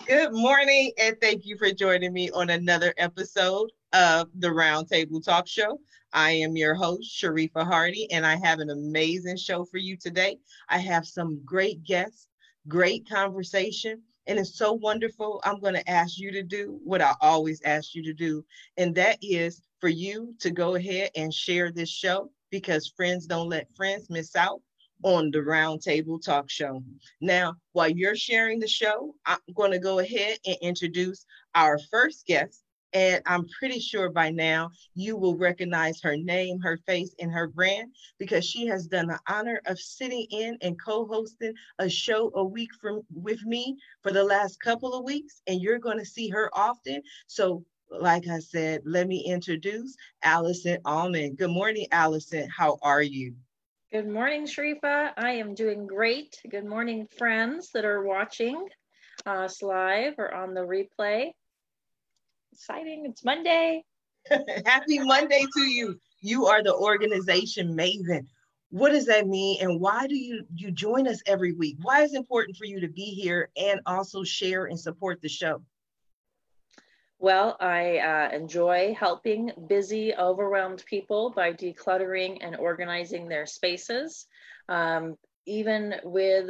Good morning, and thank you for joining me on another episode of the Roundtable Talk Show. I am your host, Sharifa Hardy, and I have an amazing show for you today. I have some great guests, great conversation, and it's so wonderful. I'm going to ask you to do what I always ask you to do, and that is for you to go ahead and share this show because friends don't let friends miss out on the Roundtable Talk Show. Now, while you're sharing the show, I'm going to go ahead and introduce our first guest. And I'm pretty sure by now you will recognize her name, her face, and her brand because she has done the honor of sitting in and co-hosting a show a week from with me for the last couple of weeks. And you're going to see her often. So, like I said, let me introduce Allison Allman. Good morning, Allison. How are you? Good morning, Sharifa. I am doing great. Good morning, friends that are watching us live or on the replay. Exciting. It's Monday. Happy Monday to you. You are the organization maven. What does that mean? And why do you join us every week? Why is it important for you to be here and also share and support the show? Well, I enjoy helping busy, overwhelmed people by decluttering and organizing their spaces. Um, Even with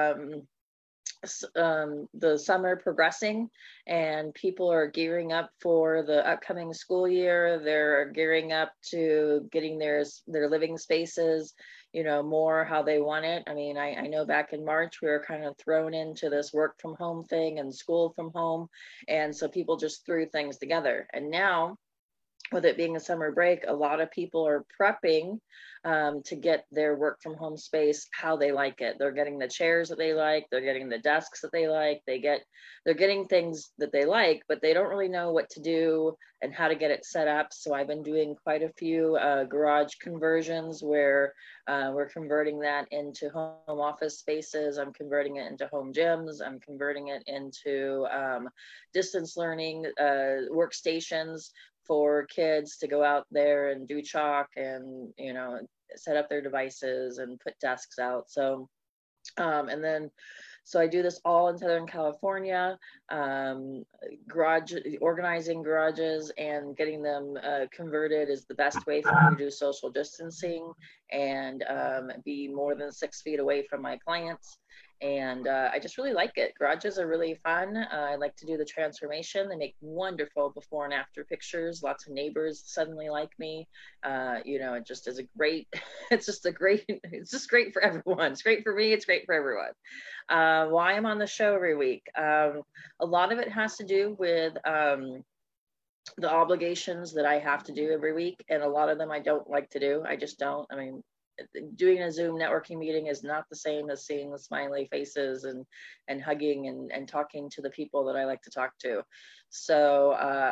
the summer progressing and people are gearing up for the upcoming school year, they're gearing up to getting their living spaces, more how they want it. I mean, I know back in March we were kind of thrown into this work from home thing and school from home, and so people just threw things together. And now, with it being a summer break, a lot of people are prepping to get their work from home space how they like it. They're getting the chairs that they like, they're getting the desks that they like, they're getting things that they like, but they don't really know what to do and how to get it set up. So I've been doing quite a few garage conversions where we're converting that into home office spaces. I'm converting it into home gyms. I'm converting it into distance learning workstations for kids to go out there and do chalk and set up their devices and put desks out. And then so I do this all in Southern California. Garage organizing garages and getting them converted is the best way for me to do social distancing and be more than 6 feet away from my clients. And I just really like it. Garages are really fun. I like to do the transformation. They make wonderful before and after pictures. Lots of neighbors suddenly like me. It just is a great, it's just great for everyone. It's great for me. It's great for everyone. Why I'm on the show every week. A lot of it has to do with the obligations that I have to do every week. And a lot of them I don't like to do. I just don't. I mean, doing a Zoom networking meeting is not the same as seeing the smiley faces and hugging and talking to the people that I like to talk to. So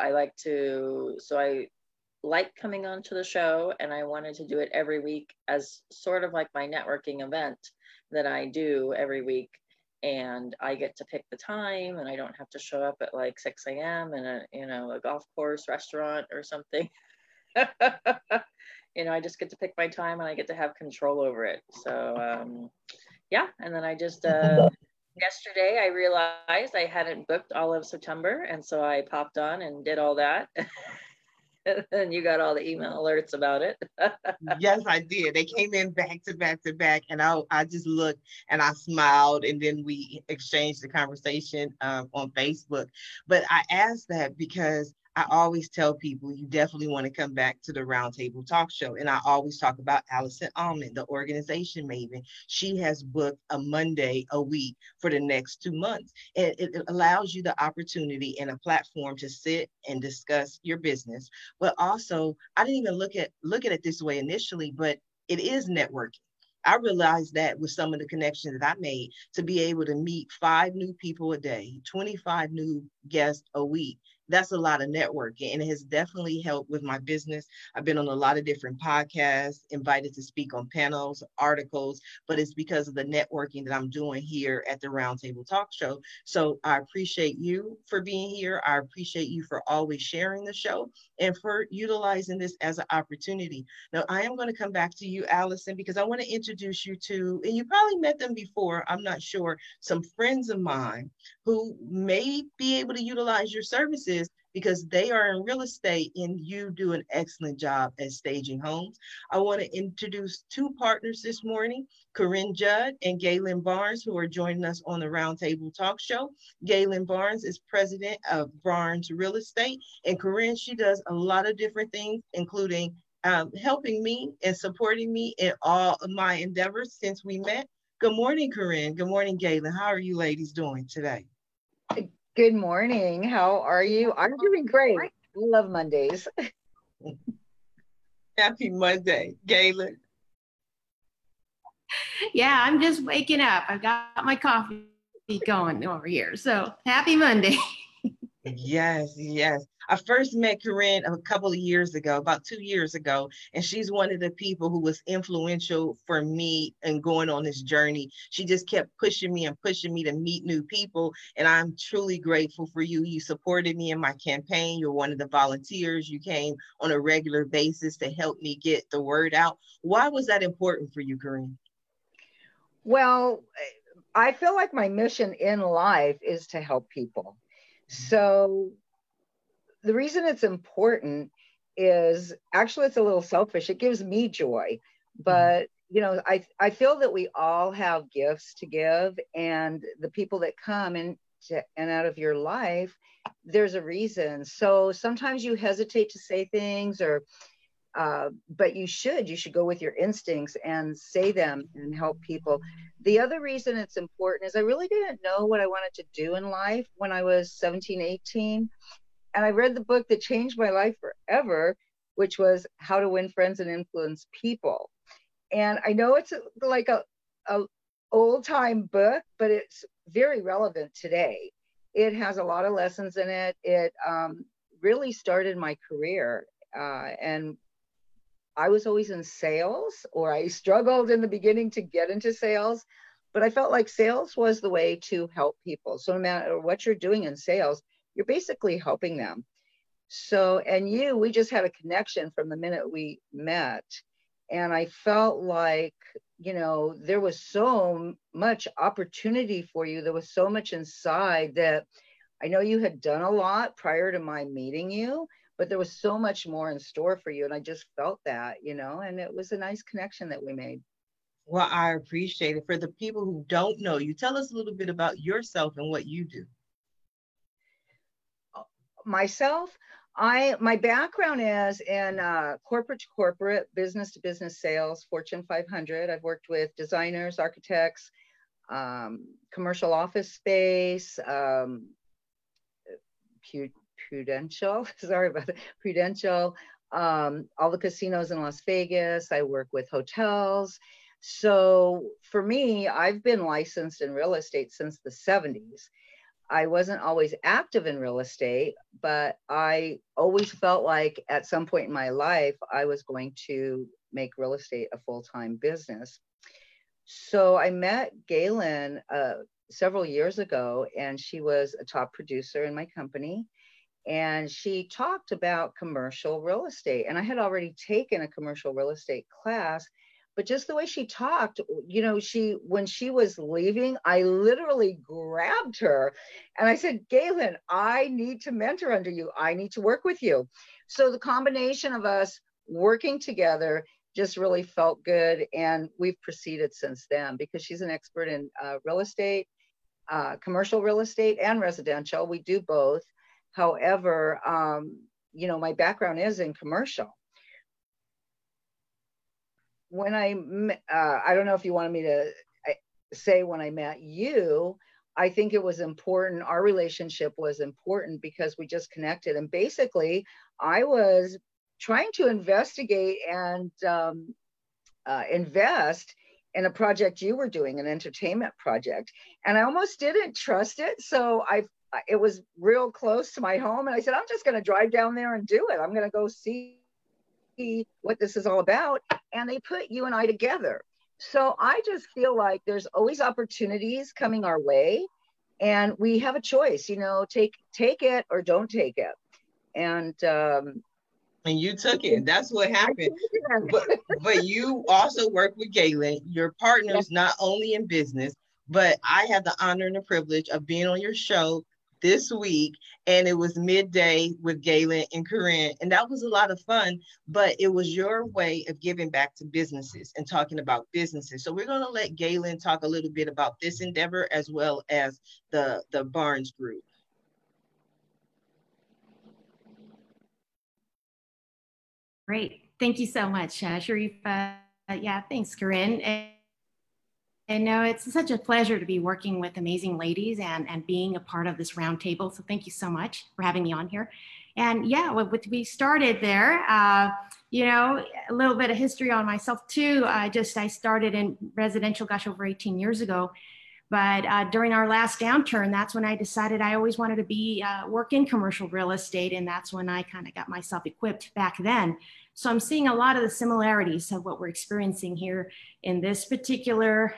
I like coming onto the show, and I wanted to do it every week as sort of like my networking event that I do every week. And I get to pick the time, and I don't have to show up at like 6 a.m. in a golf course restaurant or something. I just get to pick my time and I get to have control over it. So yeah, and then I just yesterday I realized I hadn't booked all of September, and so I popped on and did all that. And you got all the email alerts about it. Yes, I did. They came in back to back to back, and I just looked and I smiled, and then we exchanged the conversation on Facebook. But I asked that because I always tell people you definitely want to come back to the Roundtable Talk Show, and I always talk about Allison Almond, the organization maven. She has booked a Monday a week for the next 2 months, and it allows you the opportunity and a platform to sit and discuss your business, but also I didn't even look at it this way initially, but it is networking. I realized that with some of the connections that I made to be able to meet 5 new people a day, 25 new guests a week, That's a lot of networking, and it has definitely helped with my business. I've been on a lot of different podcasts, invited to speak on panels, articles, but it's because of the networking that I'm doing here at the Roundtable Talk Show. So I appreciate you for being here. I appreciate you for always sharing the show and for utilizing this as an opportunity. Now, I am going to come back to you, Allison, because I want to introduce you to, and you probably met them before, I'm not sure, some friends of mine who may be able to utilize your services because they are in real estate and you do an excellent job at staging homes. I want to introduce two partners this morning, Corinne Judd and Galen Barnes, who are joining us on the Roundtable Talk Show. Galen Barnes is president of Barnes Real Estate, and Corinne, she does a lot of different things, including helping me and supporting me in all of my endeavors since we met. Good morning, Corinne. Good morning, Galen. How are you ladies doing today? Good morning. How are you? I'm doing great. I love Mondays. Happy Monday, Galen. Yeah, I'm just waking up. I've got my coffee going over here. So happy Monday. Yes, yes. I first met Corinne a couple of years ago, about 2 years ago, and she's one of the people who was influential for me in going on this journey. She just kept pushing me and pushing me to meet new people, and I'm truly grateful for you. You supported me in my campaign. You're one of the volunteers. You came on a regular basis to help me get the word out. Why was that important for you, Corinne? Well, I feel like my mission in life is to help people. So the reason it's important is actually it's a little selfish. It gives me joy, but you know, I feel that we all have gifts to give, and the people that come and out of your life, there's a reason. So sometimes you hesitate to say things, or but you should go with your instincts and say them and help people. The other reason it's important is I really didn't know what I wanted to do in life when I was 17, 18. And I read the book that changed my life forever, which was How to Win Friends and Influence People. And I know it's like a old time book, but it's very relevant today. It has a lot of lessons in it. It really started my career. And I was always in sales, or I struggled in the beginning to get into sales, but I felt like sales was the way to help people. So no matter what you're doing in sales, you're basically helping them. So, and we just had a connection from the minute we met. And I felt like, you know, there was so much opportunity for you. There was so much inside that I know you had done a lot prior to my meeting you, but there was so much more in store for you. And I just felt that, you know, and it was a nice connection that we made. Well, I appreciate it. For the people who don't know you, tell us a little bit about yourself and what you do. Myself, my background is in corporate to corporate, business to business sales, Fortune 500. I've worked with designers, architects, commercial office space, Prudential, sorry about that, Prudential, all the casinos in Las Vegas. I work with hotels. So for me, I've been licensed in real estate since the 70s. I wasn't always active in real estate, but I always felt like at some point in my life, I was going to make real estate a full-time business. So I met Galen several years ago, and she was a top producer in my company. And she talked about commercial real estate. And I had already taken a commercial real estate class, but just the way she talked, you know, when she was leaving, I literally grabbed her and I said, Galen, I need to mentor under you. I need to work with you. So the combination of us working together just really felt good. And we've proceeded since then because she's an expert in real estate, commercial real estate and residential. We do both. However, you know, my background is in commercial. When I don't know if you wanted me to say when I met you, I think it was important. Our relationship was important because we just connected. And basically, I was trying to investigate and invest in a project you were doing, an entertainment project. And I almost didn't trust it. So it was real close to my home. And I said, I'm just going to drive down there and do it. I'm going to go see what this is all about. And they put you and I together. So I just feel like there's always opportunities coming our way, and we have a choice, take it or don't take it. And you took it. That's what happened. But you also work with Galen. Your partners, not only in business, but I had the honor and the privilege of being on your show this week, and it was midday with Galen and Corinne, and that was a lot of fun. But it was your way of giving back to businesses and talking about businesses. So we're going to let Galen talk a little bit about this endeavor as well as the Barnes Group. Great. Thank you so much, Sharifa. Yeah, thanks, Corinne. And no, it's such a pleasure to be working with amazing ladies and being a part of this roundtable. So thank you so much for having me on here. And yeah, we started there, a little bit of history on myself too. I started in residential, over 18 years ago. But during our last downturn, that's when I decided I always wanted to work in commercial real estate. And that's when I kind of got myself equipped back then. So I'm seeing a lot of the similarities of what we're experiencing here in this particular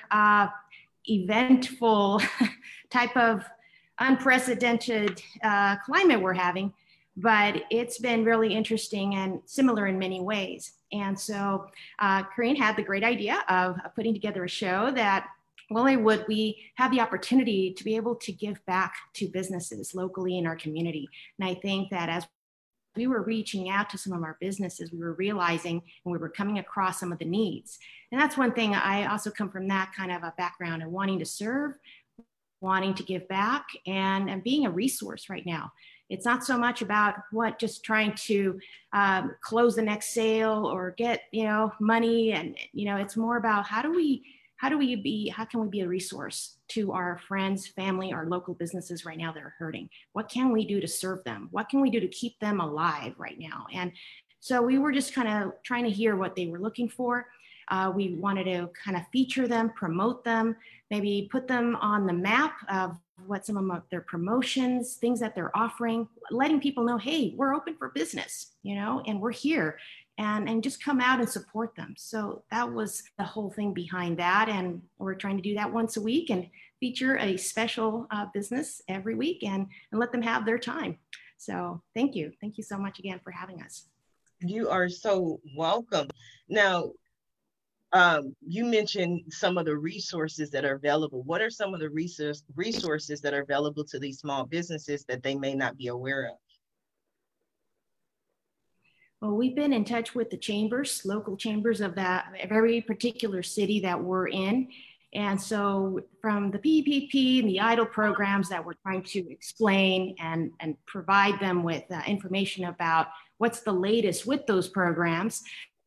eventful type of unprecedented climate we're having. But it's been really interesting and similar in many ways. And so Corinne had the great idea of putting together a show that we have the opportunity to be able to give back to businesses locally in our community. And I think that as we were reaching out to some of our businesses, we were realizing and we were coming across some of the needs. And that's one thing. I also come from that kind of a background of wanting to serve, wanting to give back, and being a resource right now. It's not so much about just trying to close the next sale or get, money. And, it's more about how can we be a resource to our friends, family, our local businesses right now that are hurting? What can we do to serve them? What can we do to keep them alive right now? And so we were just kind of trying to hear what they were looking for. We wanted to kind of feature them, promote them, maybe put them on the map of what some of their promotions, things that they're offering, letting people know, hey, we're open for business, and we're here. And just come out and support them. So that was the whole thing behind that. And we're trying to do that once a week and feature a special business every week and let them have their time. So thank you. Thank you so much again for having us. You are so welcome. Now, you mentioned some of the resources that are available. What are some of the resources that are available to these small businesses that they may not be aware of? Well, we've been in touch with the chambers, local chambers of that very particular city that we're in. And so from the PPP and the EIDL programs that we're trying to explain and provide them with information about what's the latest with those programs.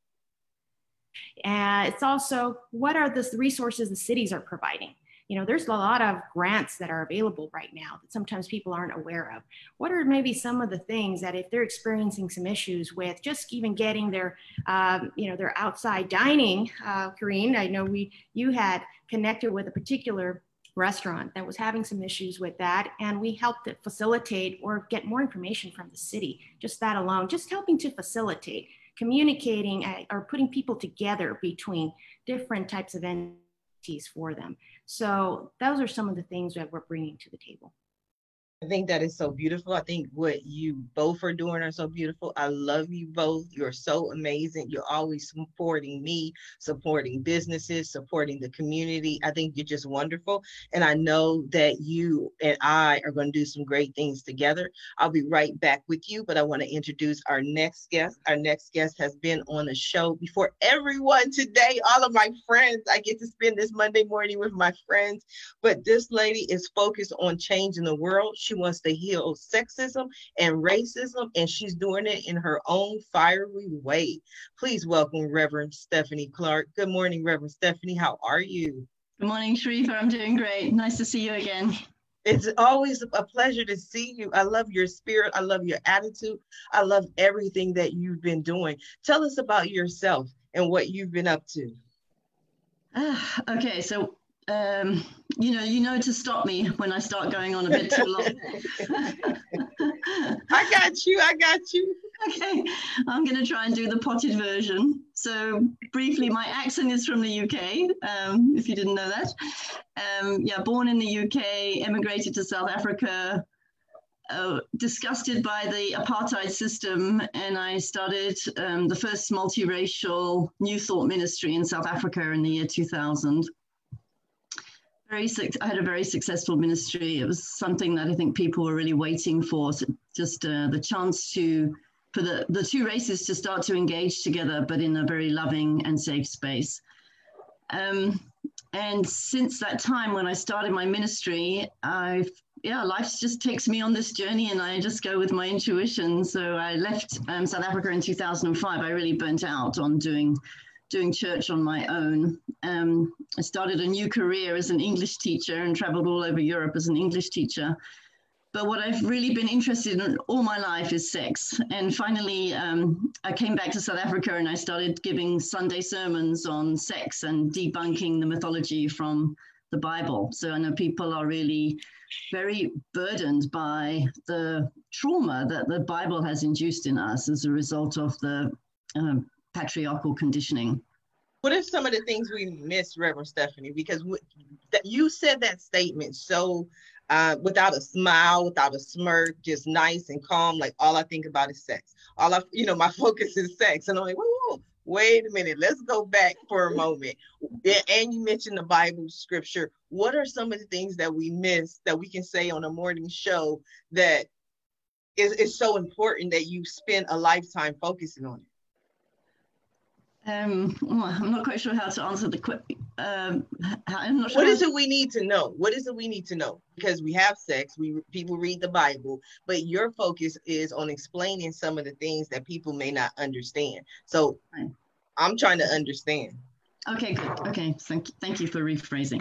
And it's also, what are the resources the cities are providing? There's a lot of grants that are available right now that sometimes people aren't aware of. What are maybe some of the things that if they're experiencing some issues with just even getting their outside dining, Corinne, I know you had connected with a particular restaurant that was having some issues with that, and we helped it facilitate or get more information from the city. Just that alone, just helping to facilitate, communicating or putting people together between different types of entities for them. So those are some of the things that we're bringing to the table. I think that is so beautiful. I think what you both are doing are so beautiful. I love you both. You're so amazing. You're always supporting me, supporting businesses, supporting the community. I think you're just wonderful. And I know that you and I are going to do some great things together. I'll be right back with you, but I want to introduce our next guest. Our next guest has been on the show before everyone today, all of my friends. I get to spend this Monday morning with my friends, but this lady is focused on changing the world. She wants to heal sexism and racism, and she's doing it in her own fiery way. Please welcome Reverend Stephanie Clark. Good morning, Reverend Stephanie. How are you? Good morning, Sharifa. I'm doing great. Nice to see you again. It's always a pleasure to see you. I love your spirit. I love your attitude. I love everything that you've been doing. Tell us about yourself and what you've been up to. Okay, so you know to stop me when I start going on a bit too long. I got you. Okay, I'm going to try and do the potted version. So briefly, my accent is from the UK, if you didn't know that. Yeah, born in the UK, immigrated to South Africa, disgusted by the apartheid system, and I started the first multiracial New Thought ministry in South Africa in the year 2000. I had a very successful ministry. It was something that I think people were really waiting for, just the chance for the two races to start to engage together, but in a very loving and safe space. And since that time, when I started my ministry, life just takes me on this journey, and I just go with my intuition. So I left South Africa in 2005. I really burnt out on doing church on my own. I started a new career as an English teacher and traveled all over Europe as an English teacher. But what I've really been interested in all my life is sex. And finally, I came back to South Africa and I started giving Sunday sermons on sex and debunking the mythology from the Bible. So I know people are really very burdened by the trauma that the Bible has induced in us as a result of the patriarchal conditioning. What are some of the things we missed, Reverend Stephanie? Because you said that statement so without a smile, without a smirk, just nice and calm. Like all I think about is sex. My focus is sex. And I'm like, whoa, wait a minute. Let's go back for a moment. And you mentioned the Bible scripture. What are some of the things that we missed that we can say on a morning show that is so important that you spend a lifetime focusing on it? I'm not quite sure how to answer the question. I'm not sure. What is it we need to know? What is it we need to know? Because we have sex, people read the Bible, but your focus is on explaining some of the things that people may not understand. So I'm trying to understand. Okay, good. Okay, thank you for rephrasing.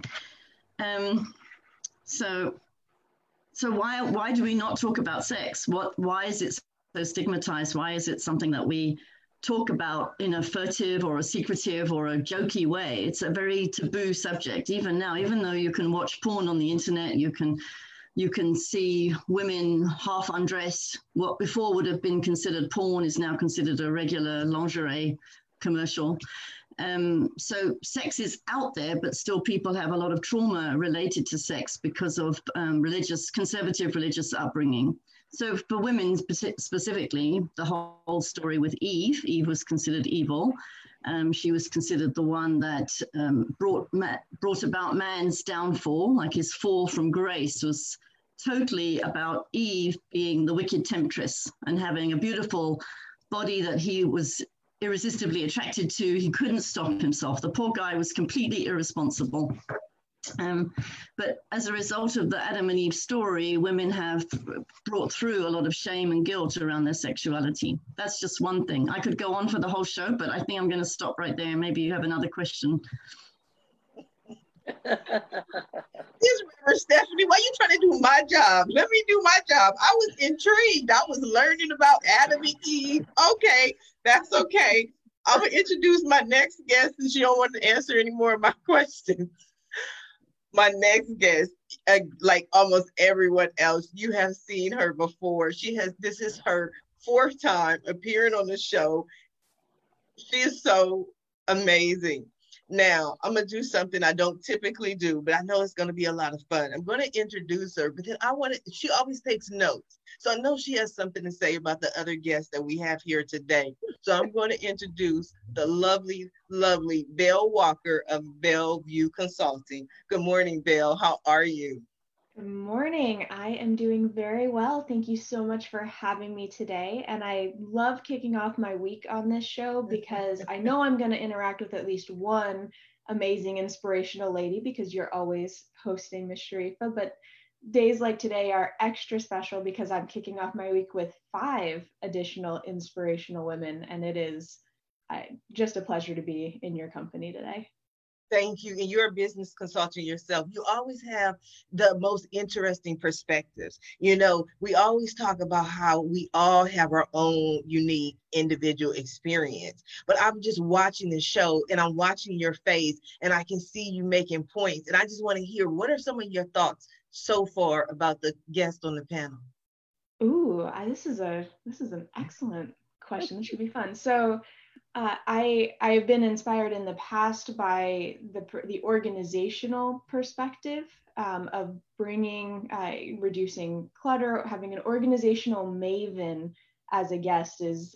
So why do we not talk about sex? Why is it so stigmatized? Why is it something that we talk about in a furtive or a secretive or a jokey way? It's a very taboo subject. Even now, even though you can watch porn on the internet, you can see women half undressed. What before would have been considered porn is now considered a regular lingerie commercial. So sex is out there, but still people have a lot of trauma related to sex because of conservative religious upbringing. So for women specifically, the whole story with Eve was considered evil. She was considered the one that brought about man's downfall, like his fall from grace was totally about Eve being the wicked temptress and having a beautiful body that he was irresistibly attracted to. He couldn't stop himself. The poor guy was completely irresponsible. But as a result of the Adam and Eve story, women have brought through a lot of shame and guilt around their sexuality. That's just one thing. I could go on for the whole show, but I think I'm going to stop right there. Maybe you have another question. Stephanie, why are you trying to do my job? Let me do my job. I was intrigued. I was learning about Adam and Eve. Okay, that's okay. I'm going to introduce my next guest since you don't want to answer any more of my questions. My next guest, like almost everyone else, you have seen her before. This is her fourth time appearing on the show. She is so amazing. Now, I'm going to do something I don't typically do, but I know it's going to be a lot of fun. I'm going to introduce her, but then she always takes notes. So I know she has something to say about the other guests that we have here today. So I'm going to introduce the lovely, lovely Belle Walker of Bellevue Consulting. Good morning, Belle. How are you? Good morning. I am doing very well. Thank you so much for having me today. And I love kicking off my week on this show because I know I'm going to interact with at least one amazing, inspirational lady because you're always hosting, Ms. Sharifa. But days like today are extra special because I'm kicking off my week with 5 additional inspirational women. And it is just a pleasure to be in your company today. Thank you. And you're a business consultant yourself. You always have the most interesting perspectives. You know, we always talk about how we all have our own unique individual experience. But I'm just watching the show and I'm watching your face and I can see you making points. And I just want to hear, what are some of your thoughts so far about the guest on the panel? Ooh, this is an excellent question. This should be fun. So I've been inspired in the past by the organizational perspective of bringing reducing clutter. Having an organizational maven as a guest is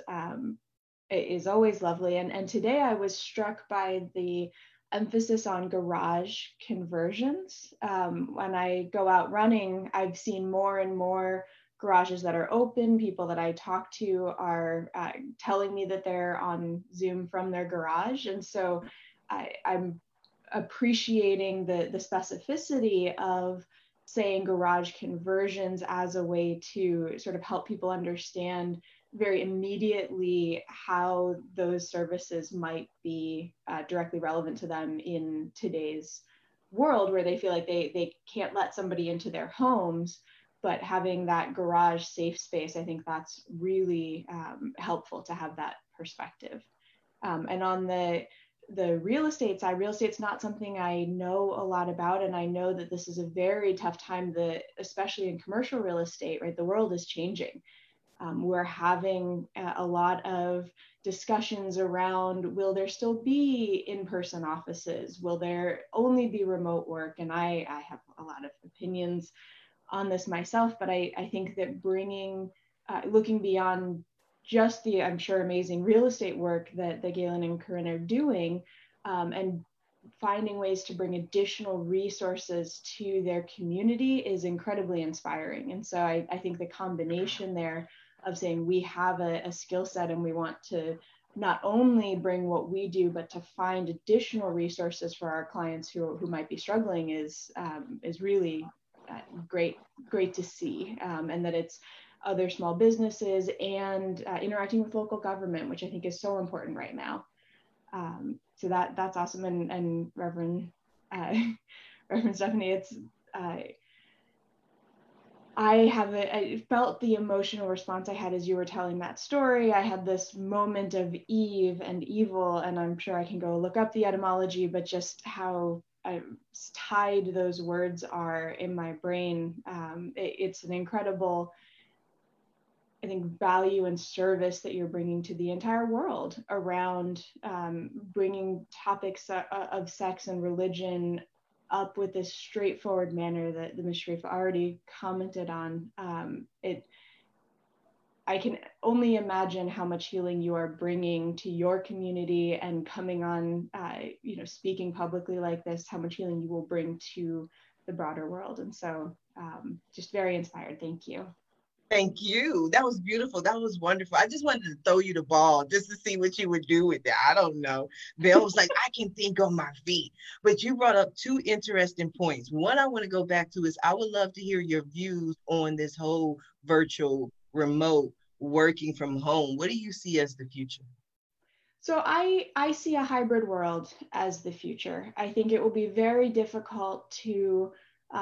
always lovely. And today I was struck by the emphasis on garage conversions. When I go out running, I've seen more and more garages that are open. People that I talk to are telling me that they're on Zoom from their garage. And so I'm appreciating the specificity of saying garage conversions as a way to sort of help people understand very immediately how those services might be directly relevant to them in today's world, where they feel like they can't let somebody into their homes. But having that garage safe space, I think that's really helpful to have that perspective. And on the real estate side, real estate's not something I know a lot about. And I know that this is a very tough time, especially in commercial real estate, right? The world is changing. We're having a lot of discussions around, will there still be in-person offices? Will there only be remote work? And I have a lot of opinions on this myself, but I think that looking beyond just the, I'm sure, amazing real estate work that Galen and Corinne are doing, and finding ways to bring additional resources to their community is incredibly inspiring. And so I think the combination there of saying we have a skill set and we want to not only bring what we do, but to find additional resources for our clients who might be struggling is really great to see, and that it's other small businesses and interacting with local government, which I think is so important right now. So that's awesome. And Reverend Stephanie, it's I felt the emotional response I had as you were telling that story. I had this moment of Eve and evil, and I'm sure I can go look up the etymology, but just how tied those words are in my brain. It's an incredible, I think, value and service that you're bringing to the entire world around bringing topics of sex and religion up with this straightforward manner that the Ms. Sharif already commented on. I can only imagine how much healing you are bringing to your community, and coming on, speaking publicly like this, how much healing you will bring to the broader world. And so just very inspired. Thank you. Thank you. That was beautiful. That was wonderful. I just wanted to throw you the ball just to see what you would do with it. I don't know. Bill was like, I can think on my feet. But you brought up two interesting points. One I want to go back to is I would love to hear your views on this whole virtual remote working from home. What do you see as the future? So I see a hybrid world as the future. I think it will be very difficult to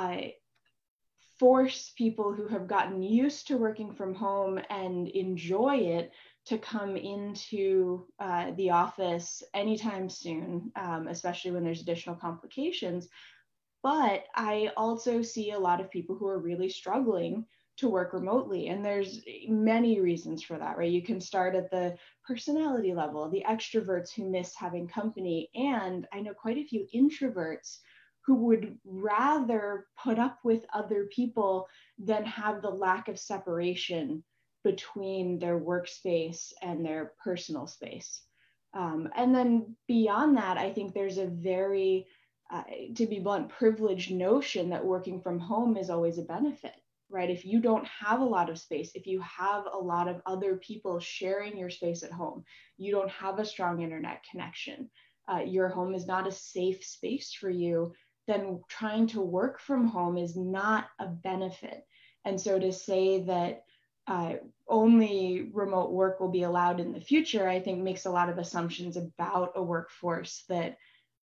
force people who have gotten used to working from home and enjoy it to come into the office anytime soon, especially when there's additional complications. But I also see a lot of people who are really struggling to work remotely. And there's many reasons for that, right? You can start at the personality level, the extroverts who miss having company. And I know quite a few introverts who would rather put up with other people than have the lack of separation between their workspace and their personal space. And then beyond that, I think there's a very, to be blunt, privileged notion that working from home is always a benefit, right? If you don't have a lot of space, if you have a lot of other people sharing your space at home, you don't have a strong internet connection, your home is not a safe space for you, then trying to work from home is not a benefit. And so to say that only remote work will be allowed in the future, I think makes a lot of assumptions about a workforce that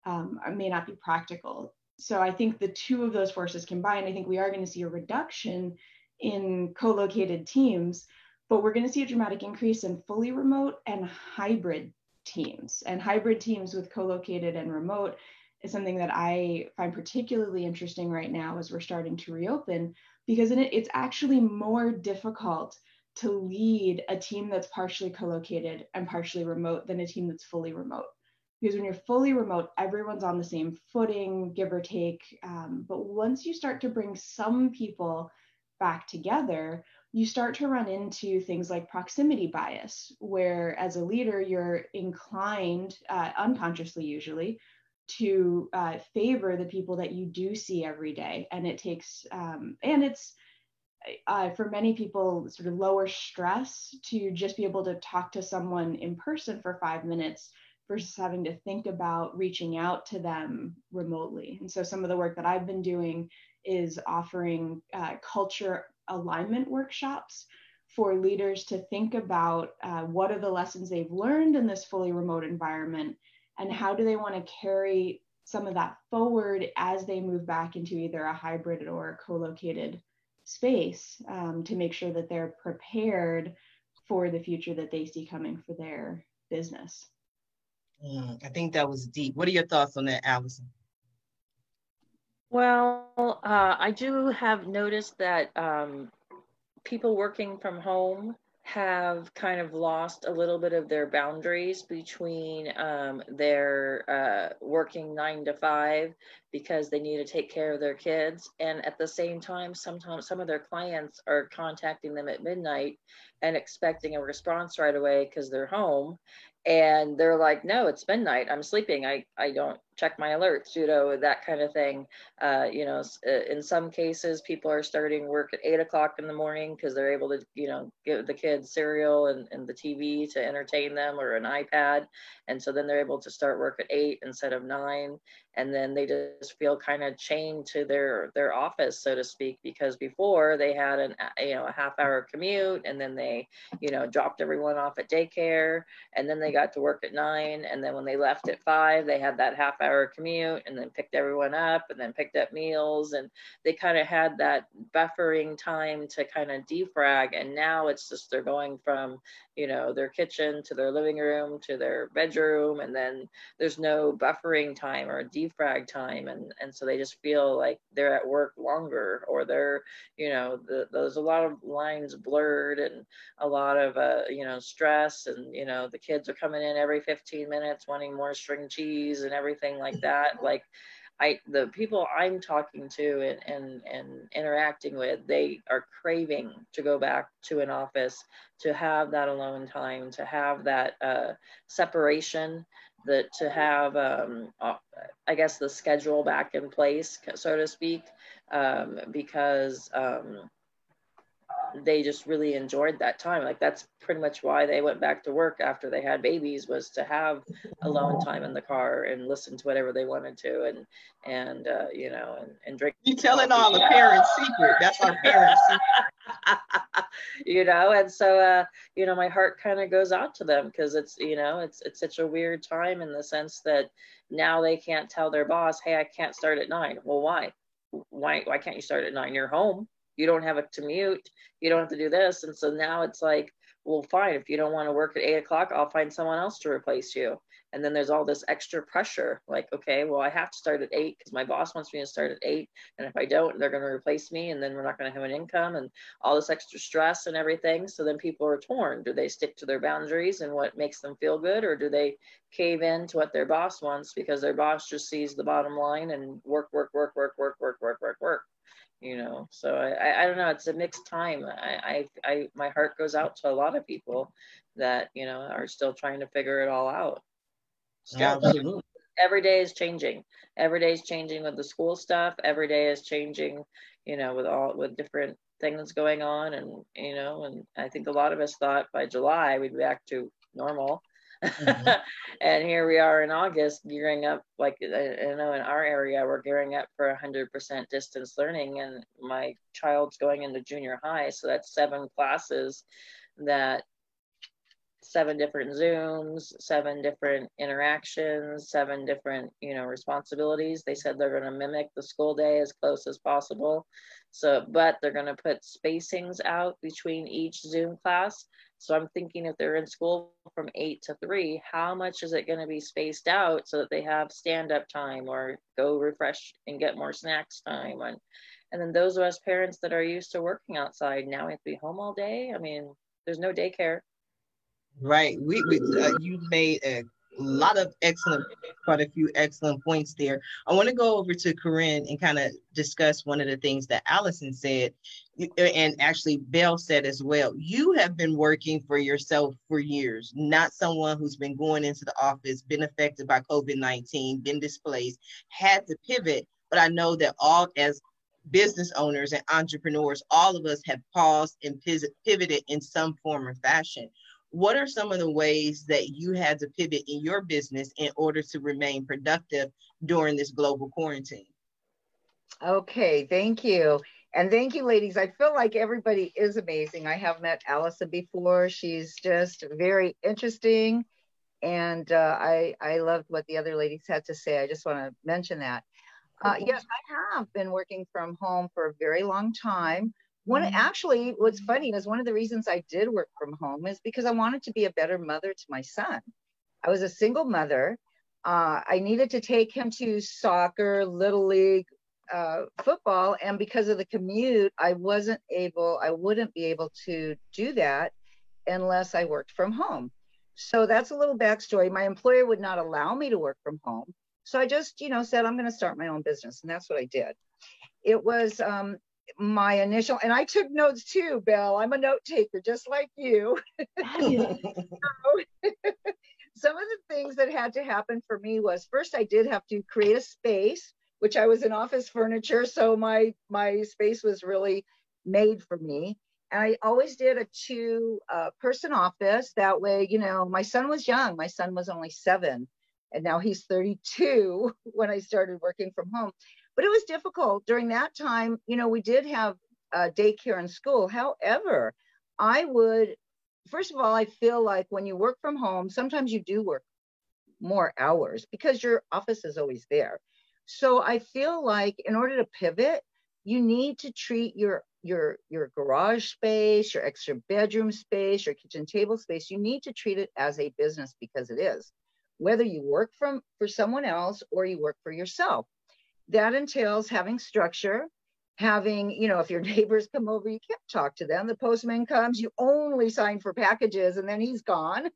may not be practical. So I think the two of those forces combined, I think we are going to see a reduction in co-located teams, but we're going to see a dramatic increase in fully remote and hybrid teams. And hybrid teams with co-located and remote is something that I find particularly interesting right now as we're starting to reopen, because it's actually more difficult to lead a team that's partially co-located and partially remote than a team that's fully remote. Because when you're fully remote, everyone's on the same footing, give or take. But once you start to bring some people back together, you start to run into things like proximity bias, where as a leader, you're inclined, unconsciously usually, to favor the people that you do see every day. And it takes, and it's, for many people, sort of lower stress to just be able to talk to someone in person for 5 minutes versus having to think about reaching out to them remotely. And so some of the work that I've been doing is offering culture alignment workshops for leaders to think about what are the lessons they've learned in this fully remote environment, and how do they want to carry some of that forward as they move back into either a hybrid or a co-located space, to make sure that they're prepared for the future that they see coming for their business. I think that was deep. What are your thoughts on that, Allison? Well, I do have noticed that people working from home have kind of lost a little bit of their boundaries between their working 9 to 5 because they need to take care of their kids. And at the same time, sometimes some of their clients are contacting them at midnight and expecting a response right away because they're home. And they're like, no, it's midnight. I'm sleeping. I don't check my alerts, that kind of thing. In some cases, people are starting work at 8 o'clock in the morning because they're able to, give the kids cereal and the TV to entertain them, or an iPad. And so then they're able to start work at 8 instead of 9. And then they just feel kind of chained to their office, so to speak, because before they had a half-hour commute, and then they, dropped everyone off at daycare, and then they got to work at 9. And then when they left at 5, they had that half-hour commute, and then picked everyone up, and then picked up meals, and they kind of had that buffering time to kind of defrag. And now it's just they're going from, their kitchen to their living room to their bedroom, and then there's no buffering time or defrag time, and so they just feel like they're at work longer, or they're, there's a lot of lines blurred, and a lot of stress, and the kids are coming in every 15 minutes wanting more string cheese and everything like that. Like, the people I'm talking to and interacting with, they are craving to go back to an office, to have that alone time, to have that separation, to have, I guess, the schedule back in place, so to speak, because they just really enjoyed that time. Like, that's pretty much why they went back to work after they had babies, was to have alone time in the car and listen to whatever they wanted to, and drink. You telling all the parents' secret. That's our parents' secret. And so my heart kind of goes out to them, because it's it's such a weird time, in the sense that now they can't tell their boss, hey, I can't start at 9. Well, why can't you start at 9? You're home. You don't have a commute. You don't have to do this. And so now it's like, well, fine, if you don't want to work at 8 o'clock, I'll find someone else to replace you. And then there's all this extra pressure, like, okay, well, I have to start at 8 because my boss wants me to start at 8. And if I don't, they're going to replace me, and then we're not going to have an income, and all this extra stress and everything. So then people are torn. Do they stick to their boundaries and what makes them feel good, or do they cave in to what their boss wants because their boss just sees the bottom line and work? So I don't know. It's a mixed time. I my heart goes out to a lot of people that, are still trying to figure it all out. Absolutely. Every day is changing. Every day is changing with the school stuff. Every day is changing, with different things going on. And, and I think a lot of us thought by July we'd be back to normal. Mm-hmm. And here we are in August, gearing up, like, in our area, we're gearing up for 100% distance learning, and my child's going into junior high, so that's 7 classes that 7 different Zooms, 7 different interactions, 7 different, responsibilities. They said they're going to mimic the school day as close as possible. So, but they're going to put spacings out between each Zoom class. So I'm thinking if they're in school from 8 to 3, how much is it going to be spaced out so that they have stand-up time or go refresh and get more snacks time? And then those of us parents that are used to working outside, now we have to be home all day. I mean, there's no daycare. Right. You made quite a few excellent points there. I want to go over to Corinne and kind of discuss one of the things that Allison said, and actually Belle said as well. You have been working for yourself for years, not someone who's been going into the office, been affected by COVID-19, been displaced, had to pivot. But I know that all as business owners and entrepreneurs, all of us have paused and pivoted in some form or fashion. What are some of the ways that you had to pivot in your business in order to remain productive during this global quarantine? Okay, thank you. And thank you, ladies. I feel like everybody is amazing. I have met Allison before. She's just very interesting. And I loved what the other ladies had to say. I just want to mention that. Yes, I have been working from home for a very long time. Actually, what's funny is one of the reasons I did work from home is because I wanted to be a better mother to my son. I was a single mother. I needed to take him to soccer, little league, football, and because of the commute, I wouldn't be able to do that unless I worked from home. So that's a little backstory. My employer would not allow me to work from home. So I just, said, I'm going to start my own business. And that's what I did. It was my initial, and I took notes too, Belle. I'm a note taker, just like you. Some of the things that had to happen for me was, first, I did have to create a space, which I was in office furniture. So my space was really made for me. And I always did a 2-person office. That way, my son was young. My son was only 7. And now he's 32 when I started working from home. But it was difficult during that time. We did have daycare and school. However, first of all, I feel like when you work from home, sometimes you do work more hours because your office is always there. So I feel like in order to pivot, you need to treat your garage space, your extra bedroom space, your kitchen table space, you need to treat it as a business because it is. Whether you work for someone else or you work for yourself. That entails having structure, having, if your neighbors come over, you can't talk to them. The postman comes, you only sign for packages and then he's gone.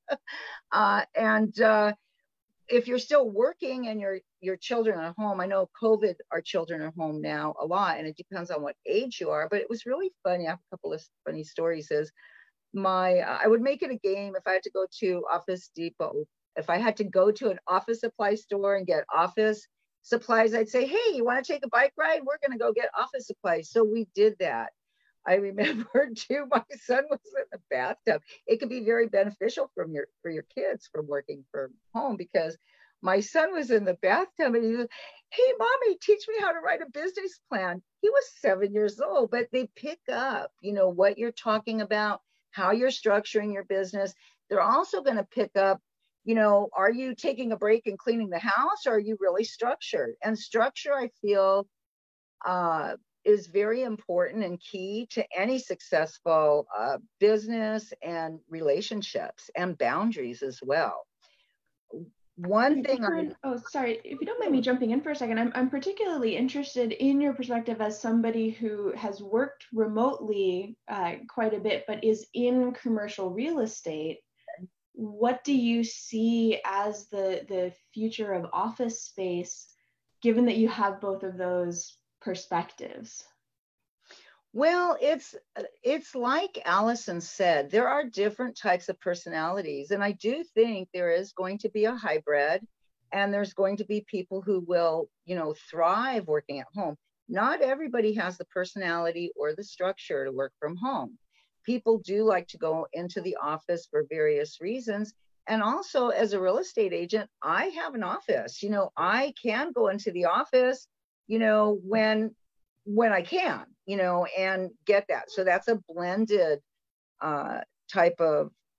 If you're still working and your children are home, I know COVID, our children are home now a lot, and it depends on what age you are, but it was really funny. I have a couple of funny stories. I would make it a game if I had to go to Office Depot. If I had to go to an office supply store and get office supplies, I'd say, hey, you want to take a bike ride? We're going to go get office supplies. So we did that. I remember too, my son was in the bathtub. It could be very beneficial for your kids from working from home because my son was in the bathtub and he was, hey, mommy, teach me how to write a business plan. He was 7 years old, but they pick up, what you're talking about, how you're structuring your business. They're also going to pick up, are you taking a break and cleaning the house, or are you really structured? And structure, I feel, is very important and key to any successful business and relationships and boundaries as well. One thing. Sorry, if you don't mind me jumping in for a second, I'm particularly interested in your perspective as somebody who has worked remotely quite a bit, but is in commercial real estate. What do you see as the future of office space, given that you have both of those perspectives? Well, it's like Allison said, there are different types of personalities. And I do think there is going to be a hybrid, and there's going to be people who will, thrive working at home. Not everybody has the personality or the structure to work from home. People do like to go into the office for various reasons. And also, as a real estate agent, I have an office. I can go into the office, when I can, and get that. So that's a blended type of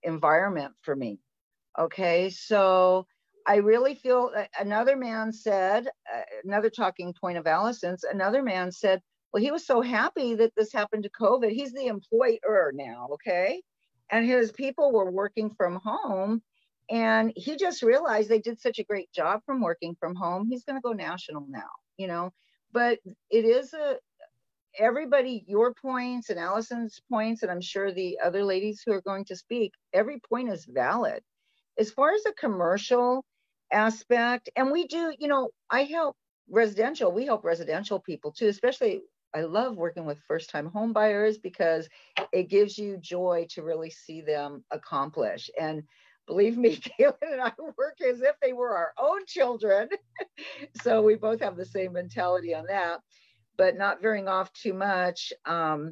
environment for me. Okay, so I really feel another man said, another talking point of Allison's, another man said, well, he was so happy that this happened to COVID. He's the employer now, okay? And his people were working from home, and he just realized they did such a great job from working from home. He's going to go national now, you know? But it is everybody, your points and Allison's points, and I'm sure the other ladies who are going to speak, every point is valid. As far as the commercial aspect, and we do, you know, we help residential people too, especially I love working with first-time home buyers because it gives you joy to really see them accomplish. And believe me, Galen and I work as if they were our own children. So we both have the same mentality on that, but not veering off too much. I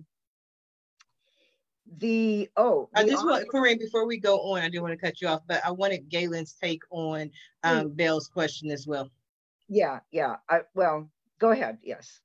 just want, Corinne, before we go on, I didn't want to cut you off, but I wanted Galen's take on Belle's question as well. Yeah. Well, go ahead. Yes.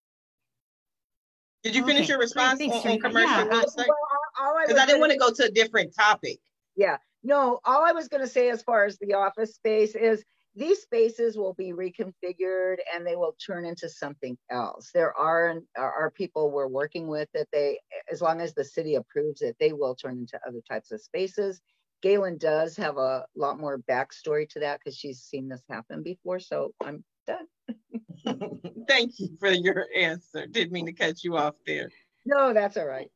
Did you finish your response on commercial real estate? Because I didn't want to go to a different topic. Yeah, no, all I was going to say as far as the office space is these spaces will be reconfigured and they will turn into something else. There are people we're working with that they, as long as the city approves it, they will turn into other types of spaces. Galen does have a lot more backstory to that because she's seen this happen before. So I'm done. Thank you for your answer. Didn't mean to cut you off there. No, that's all right.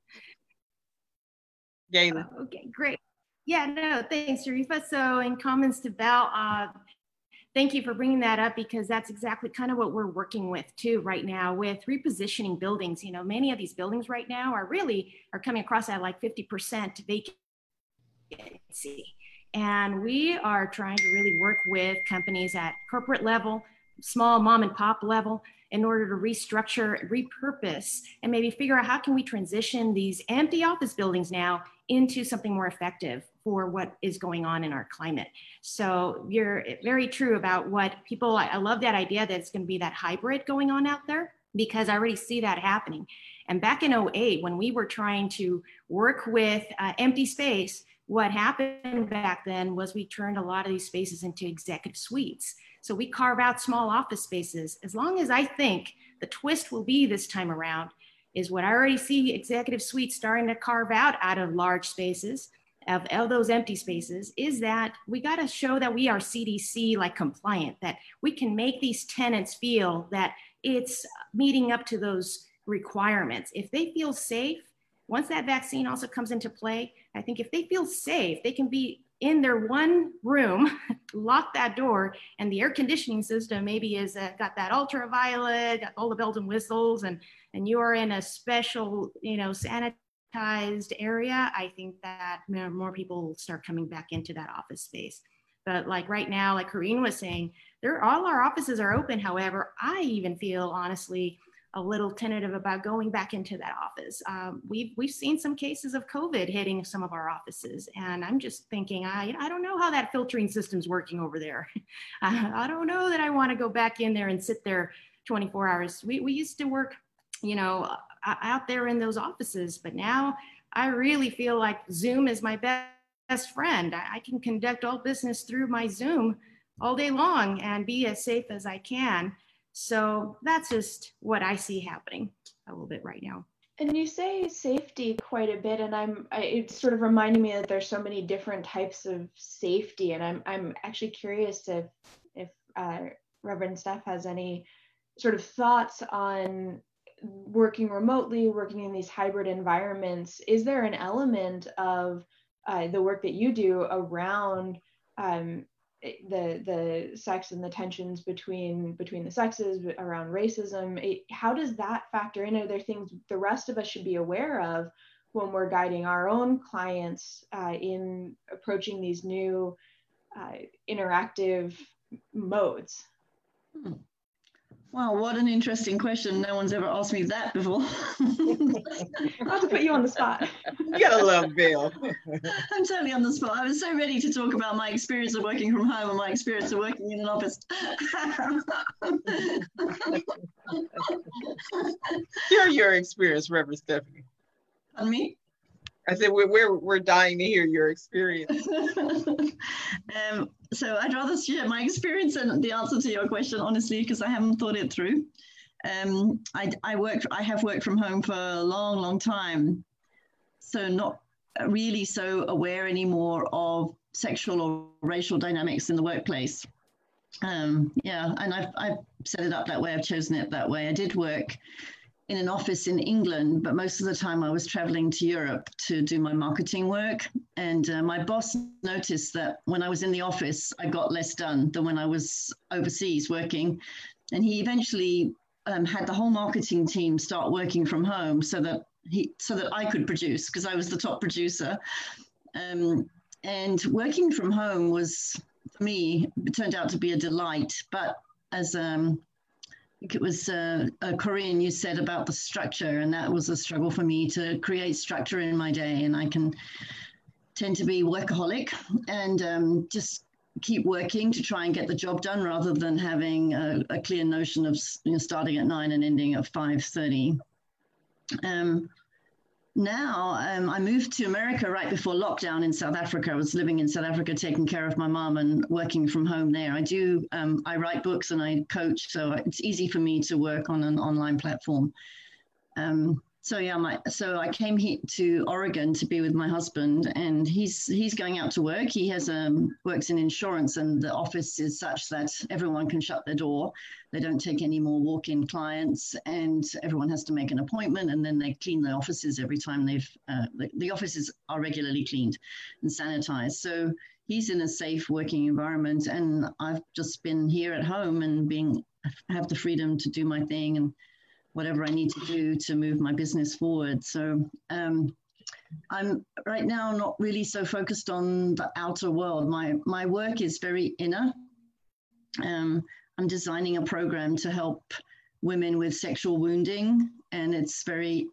Galen. Okay, great. Yeah, no, thanks, Sharifa. So in comments to Belle, thank you for bringing that up because that's exactly kind of what we're working with too right now with repositioning buildings. You know, many of these buildings right now are coming across at like 50% vacancy. And we are trying to really work with companies at corporate level, small mom and pop level, in order to restructure, repurpose, and maybe figure out how can we transition these empty office buildings now into something more effective for what is going on in our climate. So you're very true about what people, I love that idea that it's going to be that hybrid going on out there because I already see that happening. And back in 2008, when we were trying to work with empty space, what happened back then was we turned a lot of these spaces into executive suites. So we carve out small office spaces. As long as I think the twist will be this time around is what I already see executive suites starting to carve out of large spaces, of those empty spaces, is that we got to show that we are CDC like compliant, that we can make these tenants feel that it's meeting up to those requirements. If they feel safe, once that vaccine also comes into play, I think if they feel safe, they can be in their one room, lock that door, and the air conditioning system maybe is got that ultraviolet, got all the bells and whistles, and you are in a special, sanitized area. I think that more people will start coming back into that office space. But like right now, like Corinne was saying, all our offices are open. However, I even feel honestly a little tentative about going back into that office. We've seen some cases of COVID hitting some of our offices, and I'm just thinking, I don't know how that filtering system's working over there. I don't know that I want to go back in there and sit there 24 hours. We used to work, out there in those offices, but now I really feel like Zoom is my best friend. I can conduct all business through my Zoom all day long and be as safe as I can. So that's just what I see happening a little bit right now. And you say safety quite a bit, and it's sort of reminding me that there's so many different types of safety, and I'm actually curious if Reverend Steph has any sort of thoughts on working remotely, working in these hybrid environments. Is there an element of the work that you do around the sex and the tensions between the sexes, around racism? How does that factor in? Are there things the rest of us should be aware of when we're guiding our own clients in approaching these new interactive modes? Wow, what an interesting question. No one's ever asked me that before. Not to put you on the spot. You gotta love Bill. I'm totally on the spot. I was so ready to talk about my experience of working from home and my experience of working in an office. Share your experience, Reverend Stephanie. And me? I said we're dying to hear your experience. So I'd rather share my experience than the answer to your question, honestly, because I haven't thought it through. I have worked from home for a long, long time, so not really so aware anymore of sexual or racial dynamics in the workplace. Yeah, and I've set it up that way. I've chosen it that way. I did work in an office in England, but most of the time I was traveling to Europe to do my marketing work. And my boss noticed that when I was in the office, I got less done than when I was overseas working. And he eventually had the whole marketing team start working from home so that I could produce, because I was the top producer. And working from home was, for me, it turned out to be a delight. But as I think it was Corinne, you said about the structure, and that was a struggle for me to create structure in my day. And I can tend to be workaholic and just keep working to try and get the job done rather than having a clear notion of starting at 9 and ending at 5:30. Now, I moved to America right before lockdown in South Africa. I was living in South Africa, taking care of my mom and working from home there. I write books and I coach, so it's easy for me to work on an online platform. So I came here to Oregon to be with my husband, and he's going out to work. He has works in insurance, and the office is such that everyone can shut their door. They don't take any more walk-in clients, and everyone has to make an appointment, and then they clean the offices every time the offices are regularly cleaned and sanitized. So he's in a safe working environment, and I've just been here at home and have the freedom to do my thing and whatever I need to do to move my business forward. So I'm right now not really so focused on the outer world. My work is very inner. I'm designing a program to help women with sexual wounding, and it's very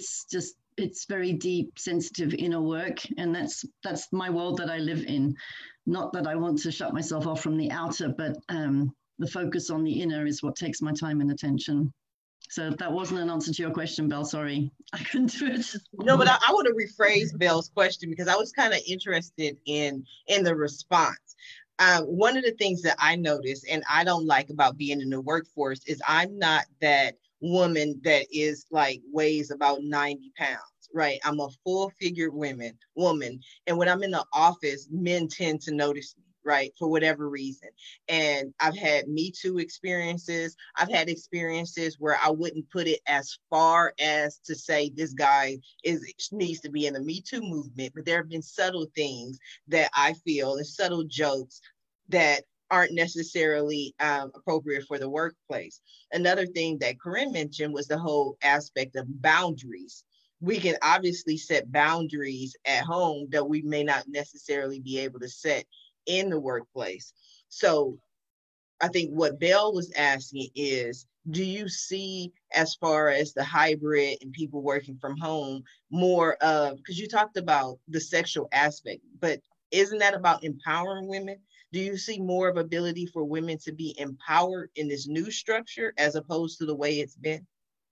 deep, sensitive inner work, and that's my world that I live in. Not that I want to shut myself off from the outer, but the focus on the inner is what takes my time and attention. So that wasn't an answer to your question, Belle. Sorry, I couldn't do it. No, but I want to rephrase Belle's question because I was kind of interested in the response. One of the things that I notice and I don't like about being in the workforce is I'm not that woman that is like weighs about 90 pounds, right? I'm a full-figured woman. And when I'm in the office, men tend to notice me, right? For whatever reason. And I've had Me Too experiences. I've had experiences where I wouldn't put it as far as to say this guy needs to be in the Me Too movement, but there have been subtle things that I feel and subtle jokes that aren't necessarily appropriate for the workplace. Another thing that Corinne mentioned was the whole aspect of boundaries. We can obviously set boundaries at home that we may not necessarily be able to set in the workplace. So I think what Belle was asking is, do you see, as far as the hybrid and people working from home, more of, because you talked about the sexual aspect, but isn't that about empowering women? Do you see more of ability for women to be empowered in this new structure as opposed to the way it's been?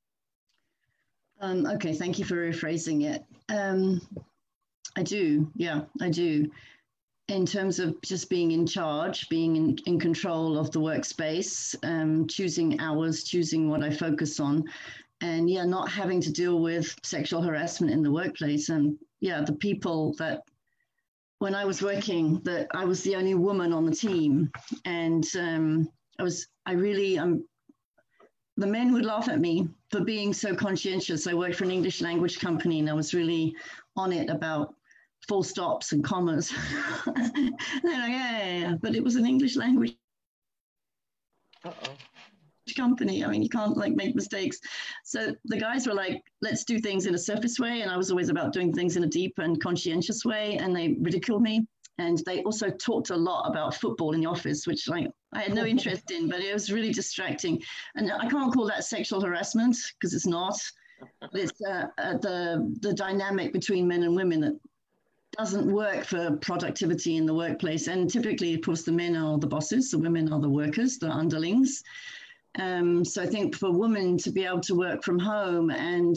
Okay, thank you for rephrasing it. I do, yeah, I do. In terms of just being in charge, being in control of the workspace, choosing hours, choosing what I focus on, and yeah, not having to deal with sexual harassment in the workplace. And yeah, the people that, when I was working, that I was the only woman on the team, and the men would laugh at me for being so conscientious. I worked for an English language company, and I was really on it about full stops and commas. And they're like, yeah, but it was an English language company. I mean, you can't like make mistakes. So the guys were like, let's do things in a surface way. And I was always about doing things in a deep and conscientious way. And they ridiculed me. And they also talked a lot about football in the office, which I had no interest in, but it was really distracting. And I can't call that sexual harassment because it's not. It's the dynamic between men and women that doesn't work for productivity in the workplace. And typically, of course, the men are the bosses, the women are the workers, the underlings. So I think for women to be able to work from home and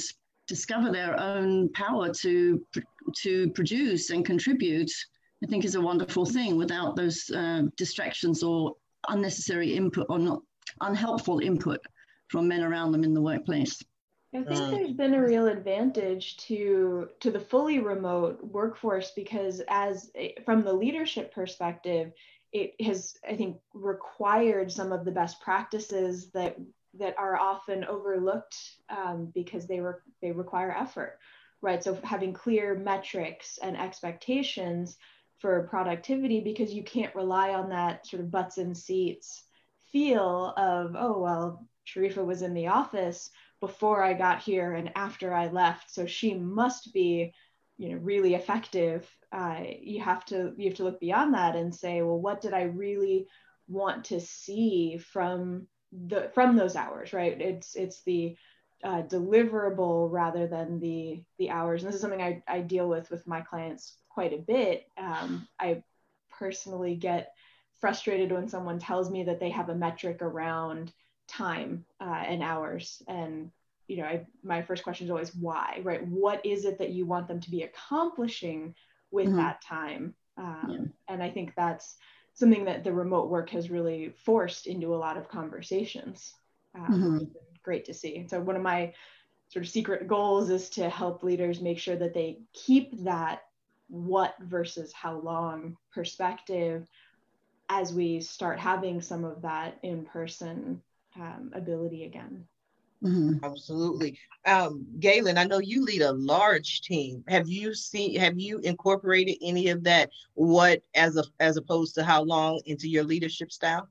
discover their own power to produce and contribute, I think is a wonderful thing without those distractions or unnecessary input or not unhelpful input from men around them in the workplace. I think there's been a real advantage to the fully remote workforce because from the leadership perspective, it has, I think, required some of the best practices that are often overlooked because they require effort, right? So having clear metrics and expectations for productivity, because you can't rely on that sort of butts in seats feel of, oh, well, Sharifa was in the office before I got here and after I left, so she must be, really effective. You have to look beyond that and say, well, what did I really want to see from those hours, right? It's the deliverable rather than the hours. And this is something I deal with my clients quite a bit. I personally get frustrated when someone tells me that they have a metric around time and hours, and my first question is always why, right? What is it that you want them to be accomplishing with that time? And I think that's something that the remote work has really forced into a lot of conversations, which has been great to see. And so one of my sort of secret goals is to help leaders make sure that they keep that what versus how long perspective as we start having some of that in-person ability again. Absolutely. Galen, I know you lead a large team. Have you incorporated any of that what as opposed to how long into your leadership style?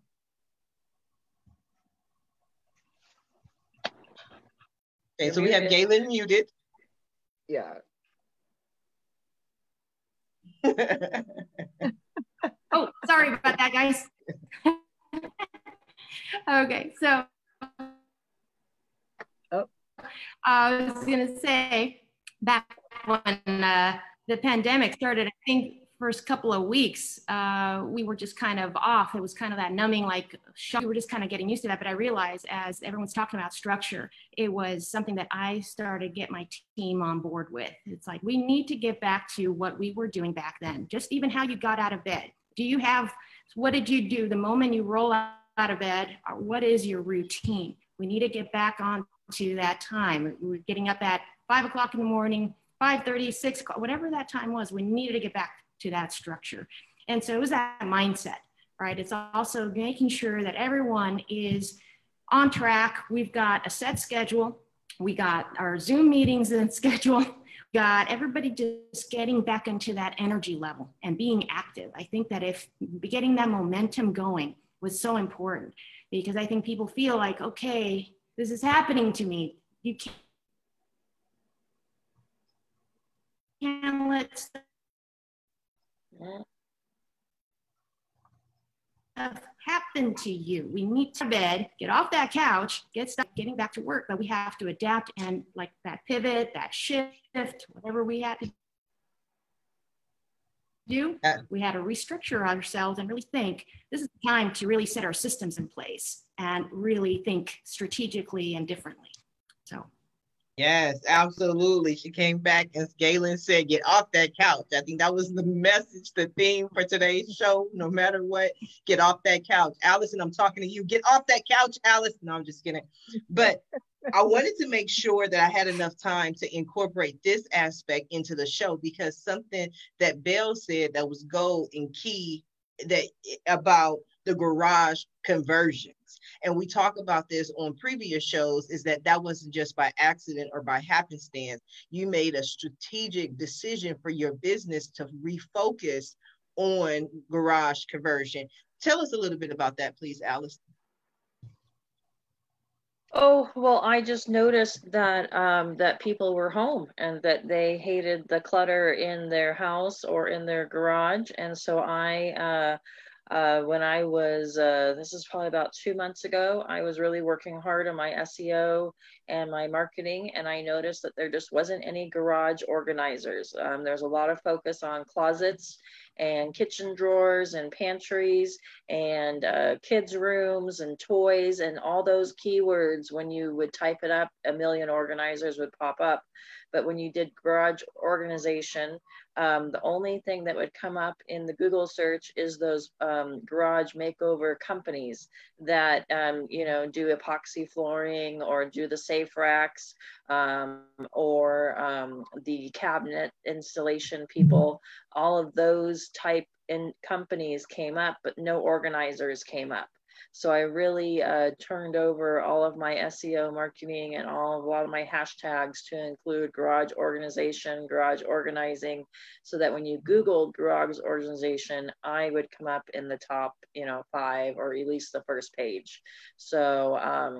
Okay, so we have Galen muted. Yeah. Oh, sorry about that, guys. Okay, so I was gonna say, back when the pandemic started, I think first couple of weeks, we were just kind of off. It was kind of that numbing, like shock. We were just kind of getting used to that. But I realized as everyone's talking about structure, it was something that I started to get my team on board with. It's like, we need to get back to what we were doing back then. Just even how you got out of bed. What did you do the moment you roll out of bed? What is your routine? We need to get back on to that time. We're getting up at 5 o'clock in the morning, 5:30, 6 o'clock, whatever that time was, we needed to get back to that structure. And so it was that mindset, right? It's also making sure that everyone is on track. We've got a set schedule. We got our Zoom meetings and schedule. We got everybody just getting back into that energy level and being active. I think that if getting that momentum going was so important, because I think people feel like, okay, this is happening to me. You can't let stuff happen to you. We need to bed, get off that couch, getting back to work, but we have to adapt and like that pivot, that shift, whatever we had to do, we had to restructure ourselves and really think this is the time to really set our systems in place and really think strategically and differently. So. Yes, absolutely. She came back, as Galen said, get off that couch. I think that was the message, the theme for today's show. No matter what, get off that couch. Allison, I'm talking to you. Get off that couch, Alice. No, I'm just kidding. But I wanted to make sure that I had enough time to incorporate this aspect into the show, because something that Belle said that was gold and key about the garage conversions. And we talk about this on previous shows, is that wasn't just by accident or by happenstance. You made a strategic decision for your business to refocus on garage conversion. Tell us a little bit about that, please, Alice. Oh, well, I just noticed that that people were home and that they hated the clutter in their house or in their garage. And so when I was, this is probably about 2 months ago, I was really working hard on my SEO and my marketing, and I noticed that there just wasn't any garage organizers. There's a lot of focus on closets and kitchen drawers and pantries and kids' rooms and toys and all those keywords. When you would type it up, a million organizers would pop up. But when you did garage organization, the only thing that would come up in the Google search is those garage makeover companies that, you know, do epoxy flooring or do the safe racks, or the cabinet installation people. All of those type in companies came up, but no organizers came up. So I really turned over all of my SEO marketing and a lot of my hashtags to include garage organization, garage organizing, so that when you Googled garage organization, I would come up in the top, you know, 5 or at least the first page. So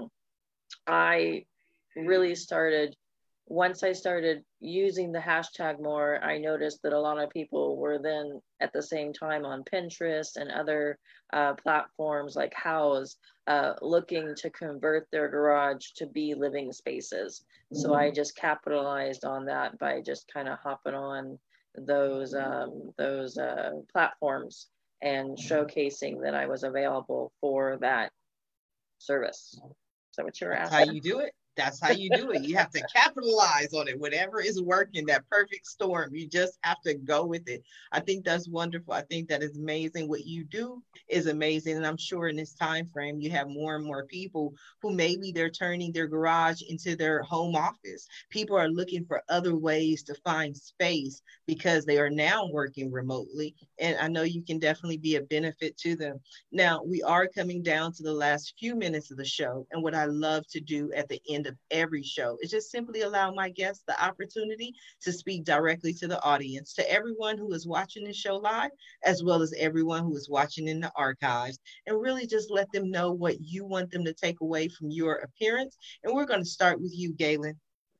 I really started, once I started using the hashtag more, I noticed that a lot of people were then at the same time on Pinterest and other platforms like Houzz, looking to convert their garage to be living spaces. So I just capitalized on that by just kind of hopping on those platforms and showcasing that I was available for that service. Is that what you were asking? That's how you do it. That's how you do it. You have to capitalize on it. Whatever is working, that perfect storm, you just have to go with it. I think that's wonderful. I think that is amazing. What you do is amazing. And I'm sure in this time frame, you have more and more people who maybe they're turning their garage into their home office. People are looking for other ways to find space because they are now working remotely. And I know you can definitely be a benefit to them. Now, we are coming down to the last few minutes of the show. And what I love to do at the end of every show is just simply allow my guests the opportunity to speak directly to the audience, to everyone who is watching this show live, as well as everyone who is watching in the archives, and really just let them know what you want them to take away from your appearance. And we're going to start with you, Galen.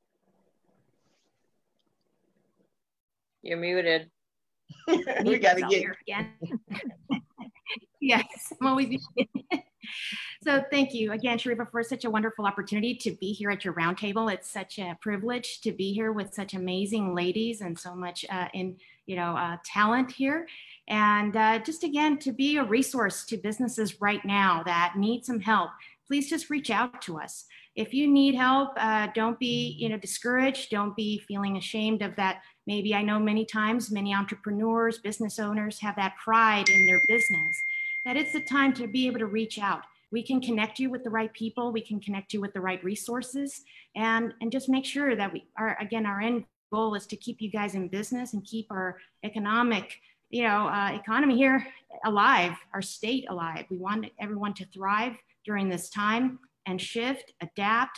You're muted. We got to get again. Yes, I'm always muted. So thank you again, Sharifa, for such a wonderful opportunity to be here at your roundtable. It's such a privilege to be here with such amazing ladies and so much talent here. And just again, to be a resource to businesses right now that need some help, please just reach out to us. If you need help, don't be discouraged. Don't be feeling ashamed of that. Maybe I know many times many entrepreneurs, business owners have that pride in their business, that it's the time to be able to reach out. We can connect you with the right people. We can connect you with the right resources, and just make sure that our end goal is to keep you guys in business and keep our economy here alive, our state alive. We want everyone to thrive during this time and shift, adapt,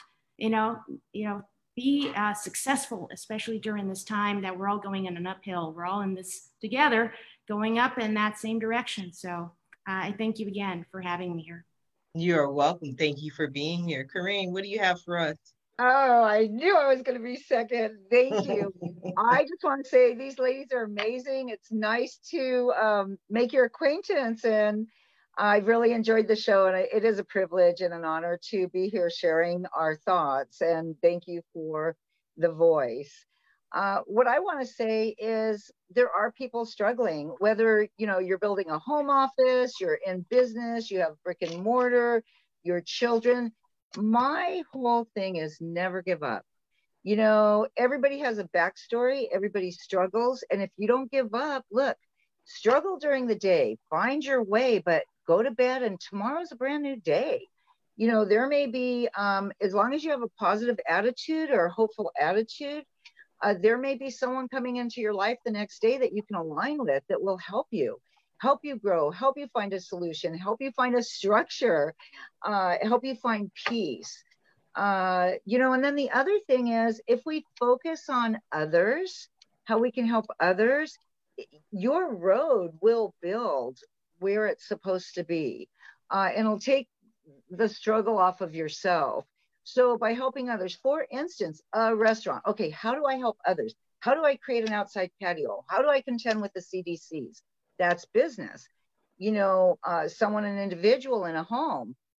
be successful, especially during this time that we're all going in an uphill. We're all in this together, going up in that same direction. So I thank you again for having me here. You're welcome. Thank you for being here. Karine, what do you have for us? Oh, I knew I was going to be second. Thank you. I just want to say these ladies are amazing. It's nice to make your acquaintance, and I really enjoyed the show, and it is a privilege and an honor to be here sharing our thoughts, and thank you for the voice. What I want to say is there are people struggling, whether you're building a home office, you're in business, you have brick and mortar, your children. My whole thing is never give up. Everybody has a backstory, everybody struggles, and if you don't give up, look, struggle during the day, find your way, but go to bed, and tomorrow's a brand new day. There may be, as long as you have a positive attitude or a hopeful attitude, there may be someone coming into your life the next day that you can align with that will help you grow, help you find a solution, help you find a structure, help you find peace. And then the other thing is, if we focus on others, how we can help others, your road will build where it's supposed to be. And it'll take the struggle off of yourself. So by helping others, for instance, a restaurant, okay, how do I help others? How do I create an outside patio? How do I contend with the CDCs? That's business. An individual in a home,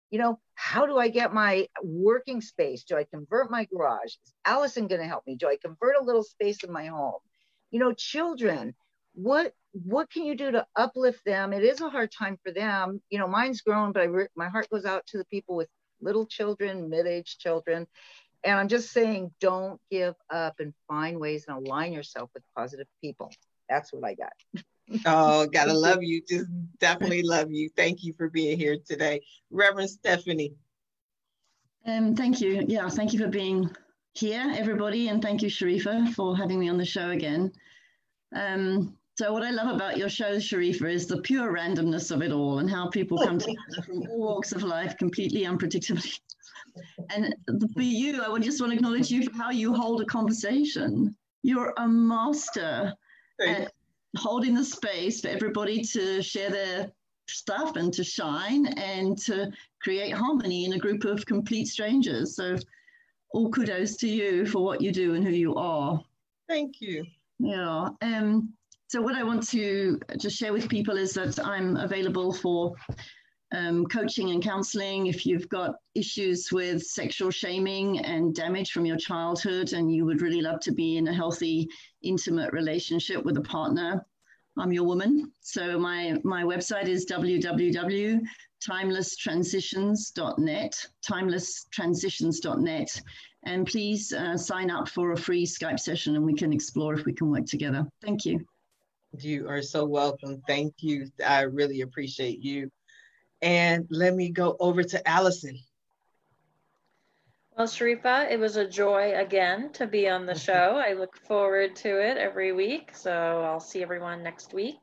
You know, how do I get my working space? Do I convert my garage? Is Allison going to help me? Do I convert a little space in my home? You know, children, what can you do to uplift them? It is a hard time for them. You know, mine's grown, but my heart goes out to the people with little children, mid-aged children. And I'm just saying, don't give up and find ways and align yourself with positive people. That's what I got. Oh, gotta love you. Just definitely love you. Thank you for being here today. Reverend Stephanie. Thank you. Yeah, thank you for being here, everybody. And thank you, Sharifa, for having me on the show again. So what I love about your show, Sharifa, is the pure randomness of it all and how people come together from all walks of life completely unpredictably. And for you, I just want to acknowledge you for how you hold a conversation. You're a master at holding the space for everybody to share their stuff and to shine and to create harmony in a group of complete strangers. So all kudos to you for what you do and who you are. Thank you. Yeah. So what I want to just share with people is that I'm available for coaching and counseling. If you've got issues with sexual shaming and damage from your childhood and you would really love to be in a healthy, intimate relationship with a partner, I'm your woman. So my website is www.timelesstransitions.net, timelesstransitions.net. And please sign up for a free Skype session and we can explore if we can work together. Thank you. You are so welcome. Thank you. I really appreciate you. And let me go over to Allison. Well, Sharifa, it was a joy again to be on the show. I look forward to it every week. So I'll see everyone next week.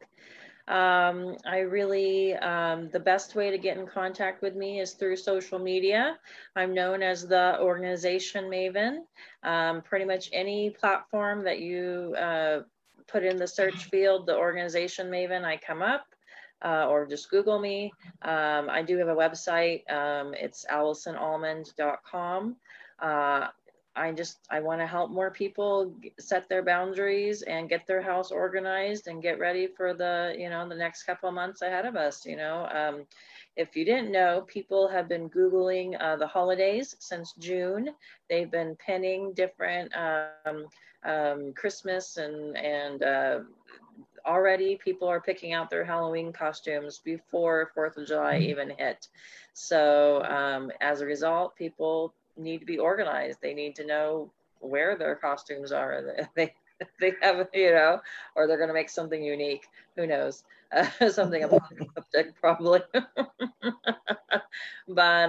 The best way to get in contact with me is through social media. I'm known as the Organization Maven. Pretty much any platform that you put in the search field, the Organization Maven, I come up. Or just Google me. I do have a website. It's AllisonAlmond.com. I want to help more people set their boundaries and get their house organized and get ready for the next couple of months ahead of us. If you didn't know, people have been Googling the holidays since June. They've been pinning different Christmas and already people are picking out their Halloween costumes before 4th of July even hit. So as a result, people need to be organized. They need to know where their costumes are. They have, or they're going to make something unique. Who knows? Something apocalyptic probably. But,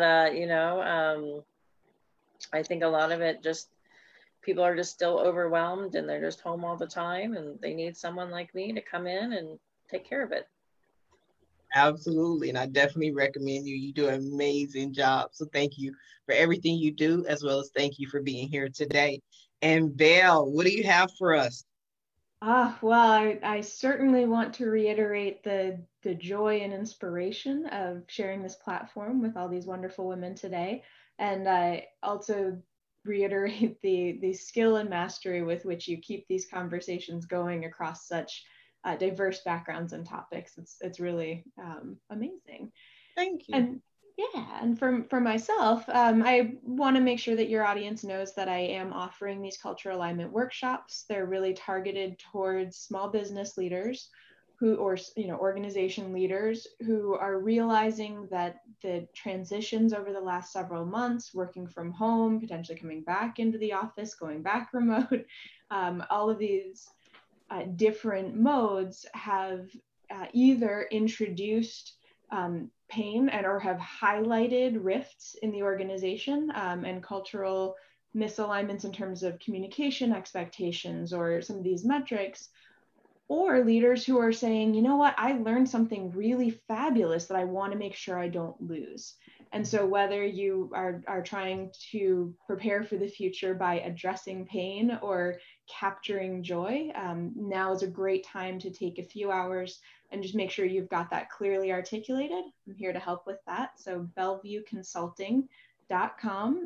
I think a lot of it just, people are just still overwhelmed and they're just home all the time and they need someone like me to come in and take care of it. Absolutely. And I definitely recommend you. You do an amazing job. So thank you for everything you do, as well as thank you for being here today. And Val, what do you have for us? Well, I certainly want to reiterate the joy and inspiration of sharing this platform with all these wonderful women today. And I also reiterate the skill and mastery with which you keep these conversations going across such diverse backgrounds and topics. It's really amazing. Thank you. And yeah, and for myself, I want to make sure that your audience knows that I am offering these cultural alignment workshops. They're really targeted towards small business leaders organization leaders who are realizing that the transitions over the last several months, working from home, potentially coming back into the office, going back remote, all of these different modes have either introduced pain or have highlighted rifts in the organization and cultural misalignments in terms of communication expectations or some of these metrics. Or leaders who are saying, you know what, I learned something really fabulous that I want to make sure I don't lose. And so whether you are trying to prepare for the future by addressing pain or capturing joy, now is a great time to take a few hours and just make sure you've got that clearly articulated. I'm here to help with that. So BellevueConsulting.com,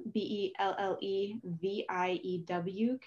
BelleView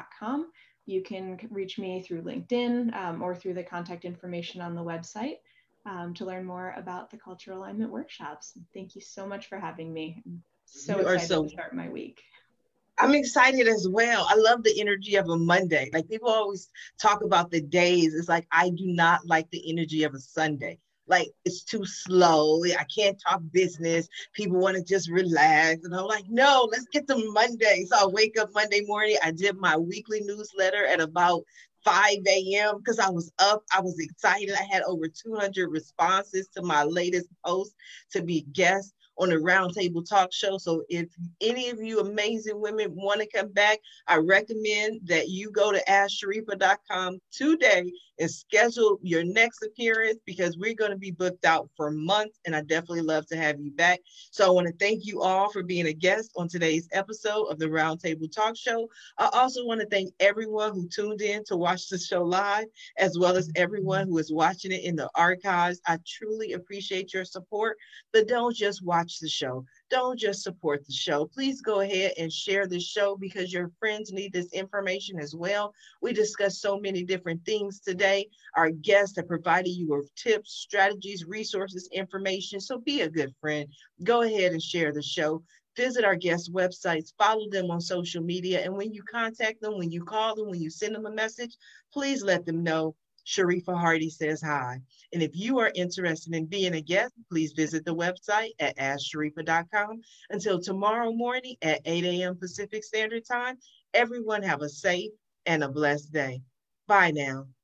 consulting.com. You can reach me through LinkedIn or through the contact information on the website. to learn more about the cultural alignment workshops. Thank you so much for having me. I'm so You are excited to start my week. I'm excited as well. I love the energy of a Monday. Like people always talk about the days. It's like, I do not like the energy of a Sunday. Like it's too slow. I can't talk business. People want to just relax. And I'm like, no, let's get to Monday. So I wake up Monday morning. I did my weekly newsletter at about 5 a.m. because I was up. I was excited. I had over 200 responses to my latest post to be guest on the Roundtable Talk Show. So if any of you amazing women want to come back, I recommend that you go to AskSharifa.com today and schedule your next appearance, because we're going to be booked out for months, and I definitely love to have you back. So I want to thank you all for being a guest on today's episode of the Roundtable Talk Show. I also want to thank everyone who tuned in to watch the show live, as well as everyone who is watching it in the archives. I truly appreciate your support, but don't just watch the show. Don't just support the show. Please go ahead and share this show, because your friends need this information as well. We discussed so many different things today. Our guests have provided you with tips, strategies, resources, information. So be a good friend. Go ahead and share the show. Visit our guest websites, follow them on social media, and when you contact them, when you call them, when you send them a message, please let them know Sharifa Hardy says hi. And if you are interested in being a guest, please visit the website at AskSharifa.com. Until tomorrow morning at 8 a.m. Pacific Standard Time, everyone have a safe and a blessed day. Bye now.